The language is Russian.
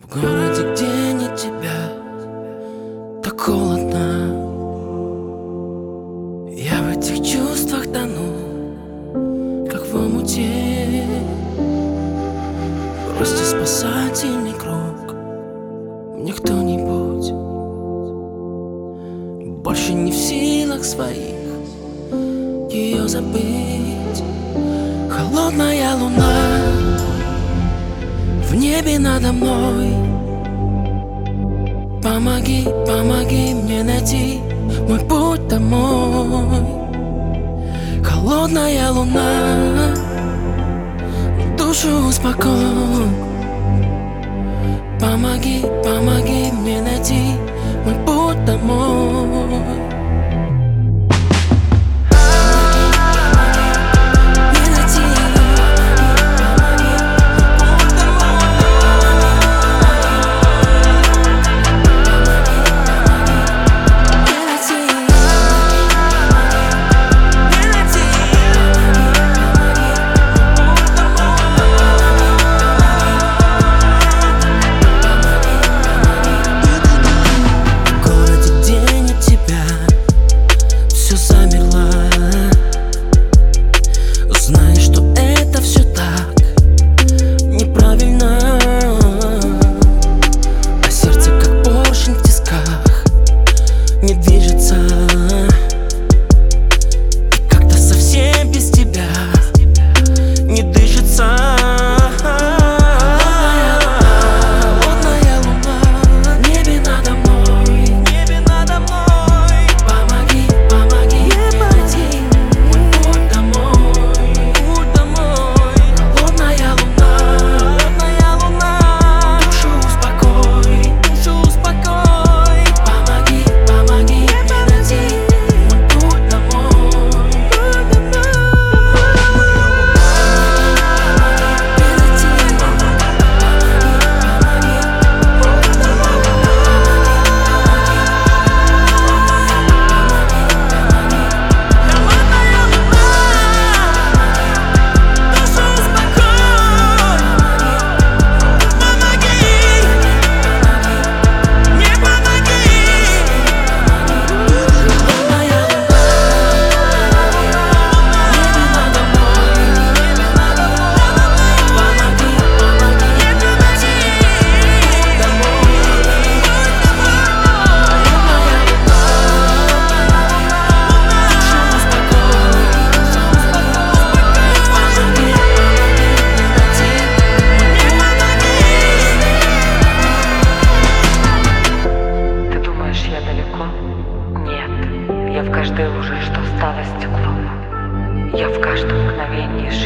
В городе, где нет тебя, так холодно. Я в этих чувствах тону, как в омуте. Бросьте спасательный круг мне кто-нибудь. Больше не в силах своих ее забыть. Холодная луна в небе надо мной. Помоги, помоги мне найти мой путь домой. Холодная луна, душу успокой. Помоги, помоги мне найти мой путь домой. Не движется, и как-то совсем без тебя не дышится. Холодная луна в небе надо мной. Помоги, помоги мне найти мой путь домой. Холодная луна, душу успокой. Помоги, помоги мне найти мой путь домой. Я в каждой луже, что стало стеклом. Я в каждом мгновении